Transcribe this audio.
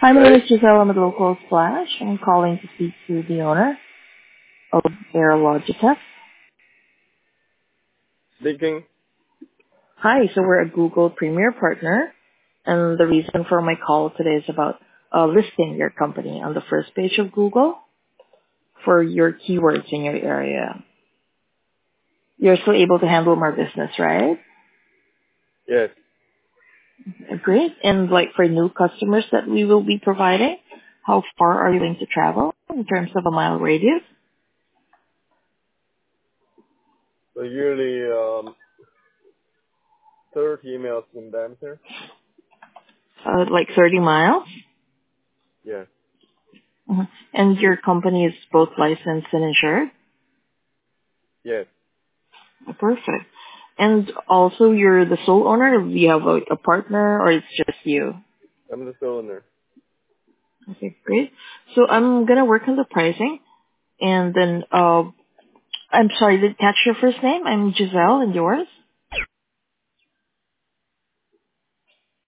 Hi, my name Hey, is Giselle. I'm a local Splash. I'm calling to speak to the owner of Airlogitech. speaking. Hi, so we're a Google Premier Partner, and the reason for my call today is about listing your company on the first page of Google for your keywords in your area. You're still able to handle more business, right? Yes, Great. And like for new customers that we will be providing, how far are you willing to travel in terms of a mile radius? so usually 30 emails in diameter. Like 30 miles? Yes, Mhm. And your company is both licensed and insured? yes, Perfect. And also, you're the sole owner? Do you have like a partner, or it's just you? I'm the owner. Okay, great. So I'm gonna work on the pricing, and then I'm sorry, did catch your first name? I'm Giselle, and yours?